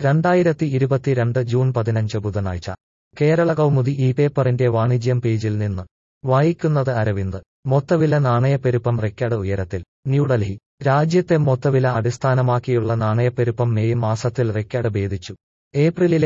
2022 June 15 ബുധനാഴ്ച കേരള കൗമുദി ഈ പേപ്പറിന്റെ വാണിജ്യം പേജിൽ നിന്ന് വായിക്കുന്നത് അരവിന്ദ്. മൊത്തവില നാണയപ്പെരുപ്പം റെക്കോർഡ് ഉയരത്തിൽ. ന്യൂഡൽഹി. രാജ്യത്തെ മൊത്തവില അടിസ്ഥാനമാക്കിയുള്ള നാണയപ്പെരുപ്പം മെയ് മാസത്തിൽ റെക്കോർഡ് ഭേദിച്ചു. ഏപ്രിലിലെ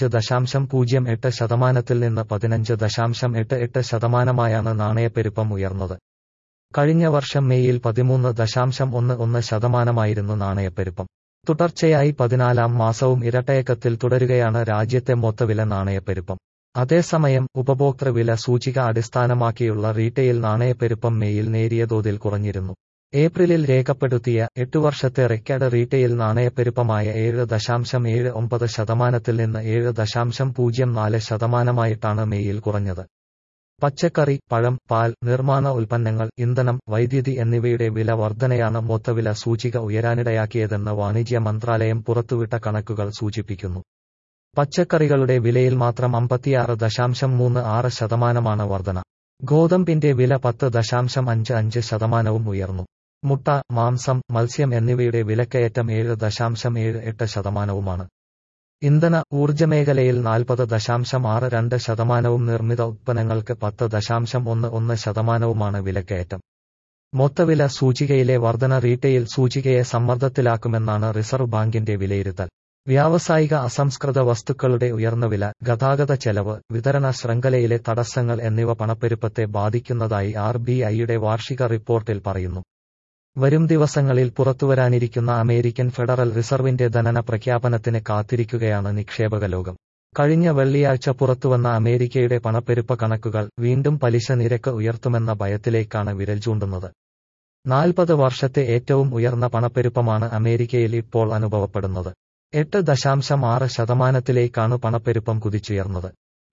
15.08% നിന്ന് 15.88%-ആയാണ് നാണയപ്പെരുപ്പം ഉയർന്നത്. കഴിഞ്ഞ വർഷം മെയ്യിൽ 13.11%-ആയിരുന്നു നാണയപ്പെരുപ്പം. തുടർച്ചയായി 14-ാം മാസവും ഇരട്ടയക്കത്തിൽ തുടരുകയാണ് രാജ്യത്തെ മൊത്തവില നാണയപ്പെരുപ്പം. അതേസമയം ഉപഭോക്തൃ വില സൂചിക അടിസ്ഥാനമാക്കിയുള്ള റീട്ടെയിൽ നാണയപ്പെരുപ്പം മെയ്യിൽ നേരിയ തോതിൽ കുറഞ്ഞിരുന്നു. ഏപ്രിലിൽ രേഖപ്പെടുത്തിയ 8 വർഷത്തെ റെക്കോർഡ് റീട്ടെയിൽ നാണയപ്പെരുപ്പമായ 7.79%-ൽ നിന്ന് 7.04%-ആയിട്ടാണ് മെയ്യിൽ കുറഞ്ഞത്. പച്ചക്കറി, പഴം, പാൽ, നിർമ്മാണ ഉൽപ്പന്നങ്ങൾ, ഇന്ധനം, വൈദ്യുതി എന്നിവയുടെ വില വർധനയാണ് മൊത്തവില സൂചിക ഉയരാനിടയാക്കിയതെന്ന് വാണിജ്യ മന്ത്രാലയം പുറത്തുവിട്ട കണക്കുകൾ സൂചിപ്പിക്കുന്നു. പച്ചക്കറികളുടെ വിലയിൽ മാത്രം 56.36%-മാണ് വർധന. ഗോതമ്പിന്റെ വില 10.55%-ഉം ഉയർന്നു. മുട്ട, മാംസം, മത്സ്യം എന്നിവയുടെ വിലക്കയറ്റം 7.78%-ഉമാണ്. ഇന്ധന, ഊർജ്ജമേഖലയിൽ 40.62%-ഉം നിർമ്മിത ഉത്പന്നങ്ങൾക്ക് 10.11%-ഉമാണ് വിലക്കയറ്റം. മൊത്തവില സൂചികയിലെ വർധന റീട്ടെയിൽ സൂചികയെ സമ്മർദ്ദത്തിലാക്കുമെന്നാണ് റിസർവ് ബാങ്കിന്റെ വിലയിരുത്തൽ. വ്യാവസായിക അസംസ്കൃത വസ്തുക്കളുടെ ഉയർന്ന വില, ഗതാഗത ചെലവ്, വിതരണ ശൃംഖലയിലെ തടസ്സങ്ങൾ എന്നിവ പണപ്പെരുപ്പത്തെ ബാധിക്കുന്നതായി RBIയുടെ വാർഷിക റിപ്പോർട്ടിൽ പറയുന്നു. വരും ദിവസങ്ങളിൽ പുറത്തുവരാനിരിക്കുന്ന അമേരിക്കൻ ഫെഡറൽ റിസർവിന്റെ ധനന പ്രഖ്യാപനത്തിന് കാത്തിരിക്കുകയാണ് നിക്ഷേപക ലോകം. കഴിഞ്ഞ വെള്ളിയാഴ്ച പുറത്തുവന്ന അമേരിക്കയുടെ പണപ്പെരുപ്പ കണക്കുകൾ വീണ്ടും പലിശ നിരക്ക് ഉയർത്തുമെന്ന ഭയത്തിലേക്കാണ് വിരൽ ചൂണ്ടുന്നത്. 40 വർഷത്തെ ഏറ്റവും ഉയർന്ന പണപ്പെരുപ്പമാണ് അമേരിക്കയിൽ ഇപ്പോൾ അനുഭവപ്പെടുന്നത്. 8.6%-ത്തിലേക്കാണ് പണപ്പെരുപ്പം കുതിച്ചുയർന്നത്.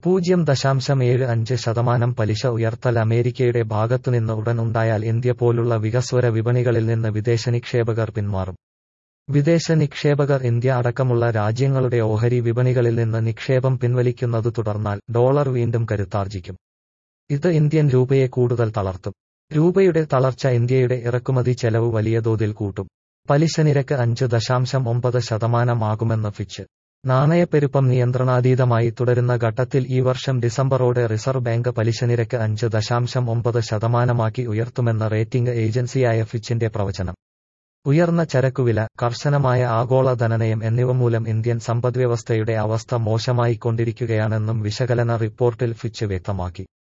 0.75% പലിശ ഉയർത്തൽ അമേരിക്കയുടെ ഭാഗത്തുനിന്ന് ഉടൻ ഉണ്ടായാൽ ഇന്ത്യ പോലുള്ള വികസ്വര വിപണികളിൽ നിന്ന് വിദേശ നിക്ഷേപകർ പിന്മാറും. വിദേശ നിക്ഷേപകർ ഇന്ത്യ അടക്കമുള്ള രാജ്യങ്ങളുടെ ഓഹരി വിപണികളിൽ നിന്ന് നിക്ഷേപം പിൻവലിക്കുന്നത് തുടർന്നാൽ ഡോളർ വീണ്ടും കരുത്താർജിക്കും. ഇത് ഇന്ത്യൻ രൂപയെ കൂടുതൽ തളർത്തും. രൂപയുടെ തളർച്ച ഇന്ത്യയുടെ ഇറക്കുമതി ചെലവ് വലിയ തോതിൽ കൂട്ടും. പലിശ നിരക്ക് 5.9%-ആകുമെന്ന് ഫിച്ച്. നാണയപ്പെരുപ്പം നിയന്ത്രണാതീതമായി തുടരുന്ന ഘട്ടത്തിൽ ഈ വർഷം ഡിസംബറോടെ റിസർവ് ബാങ്ക് പലിശ നിരക്ക് 5.9%-ആക്കി ഉയർത്തുമെന്ന റേറ്റിംഗ് ഏജൻസിയായ ഫിച്ചിന്റെ പ്രവചനം. ഉയർന്ന ചരക്കുവില, കർശനമായ ആഗോള ധനനയം എന്നിവ മൂലം ഇന്ത്യൻ സമ്പദ്വ്യവസ്ഥയുടെ അവസ്ഥ മോശമായിക്കൊണ്ടിരിക്കുകയാണെന്നും വിശകലന റിപ്പോർട്ടിൽ ഫിച്ച് വ്യക്തമാക്കി.